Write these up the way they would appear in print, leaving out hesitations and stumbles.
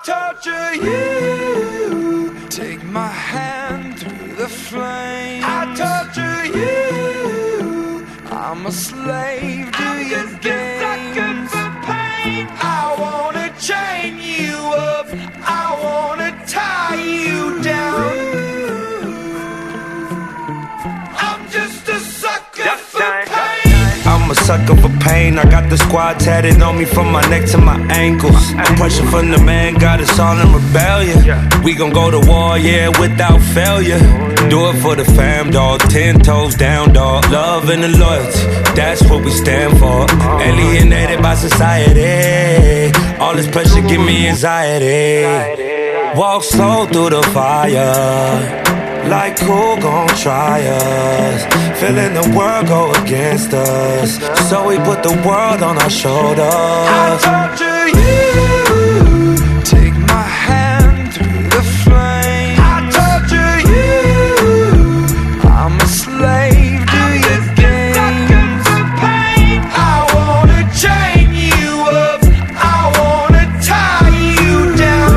torture you. Take my hand through the flame. I torture you. I'm a slave to your games. For pain. I wanna chain you up. I wanna tie you down. I'm just a sucker for pain. I'm a sucker for pain. I got the squad tatted on me from my neck to my ankles. Pressure from the man got us all in rebellion. We gon' go to war, yeah, without failure. Do it for the fam, dog. 10 toes down, dog. Love and the loyalty, that's what we stand for. Alienated by society. All this pressure give me anxiety. Walk slow through the fire. Like who gon' try us? Feeling the world go against us, so we put the world on our shoulders. I torture you. Take my hand through the flame. I torture you. I'm a slave to your games. For pain. I wanna chain you up. I wanna tie you down.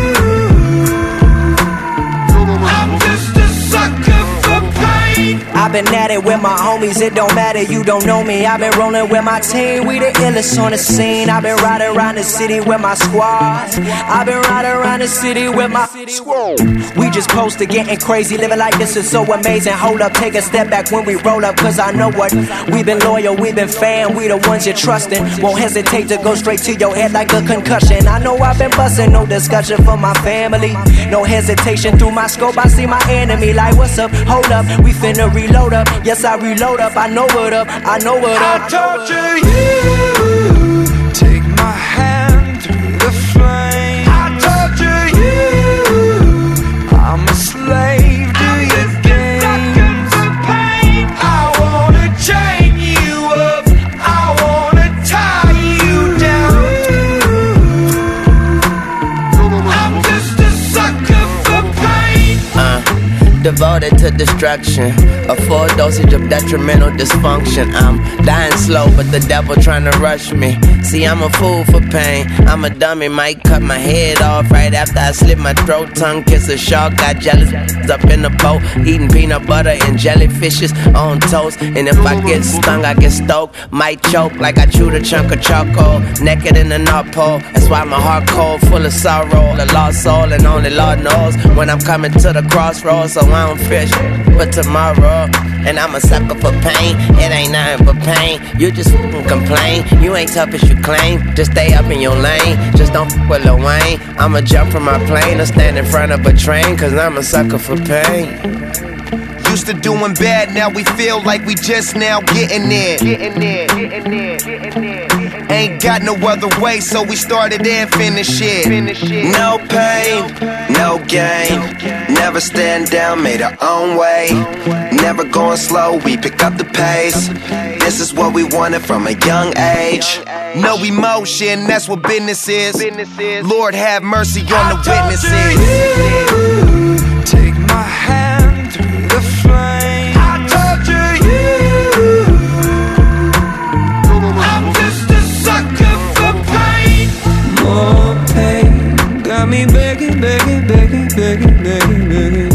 I'm just a sucker for pain. I've been at it with my homies, it don't matter, you don't know me. I've been rolling with my team, we the illest on the scene. I've been riding around the city with my squad. I've been riding around the city with my squad. We just posted getting crazy, living like this is so amazing. Hold up, take a step back when we roll up, cause I know what. We've been loyal, we've been fan, we the ones you're trusting. Won't hesitate to go straight to your head like a concussion. I know I've been busting, no discussion for my family. No hesitation through my scope, I see my enemy. Like what's up, hold up, we finna reload up. Yes, I reload up, I know what up, I know what up. I torture you. Take my hand through the flame. I torture you. I'm a slave to your games. For pain. I wanna chain you up. I wanna tie you down. I'm just a sucker for pain. Devoted to destruction, a full dosage of detrimental dysfunction. I'm dying slow, but the devil trying to rush me. See, I'm a fool for pain. I'm a dummy, might cut my head off right after I slit my throat. Tongue kiss a shark, got jealous up in the boat, eating peanut butter and jellyfishes on toast. And if I get stung, I get stoked. Might choke like I chewed a chunk of charcoal. Naked in the North Pole. That's why my heart cold, full of sorrow. A lost soul, and only Lord knows when I'm coming to the crossroads. So I don't fish but tomorrow. And I'm a sucker for pain. It ain't nothing but pain. You just fucking complain. You ain't tough as you claim. Just stay up in your lane. Just don't fuck with Lil Wayne. I'ma jump from my plane or stand in front of a train, cause I'm a sucker for pain. Used to doing bad, now we feel like we just now getting there. Ain't got no other way, so we started and finished it. No pain, no gain. Never stand down, made our own way. Never going slow, we pick up the pace. This is what we wanted from a young age. No emotion, that's what business is. Lord have mercy on the witnesses. You. Take my hand through the flame. I torture you. I'm just a sucker for pain. More pain, got me begging, begging, begging, begging, begging, begging.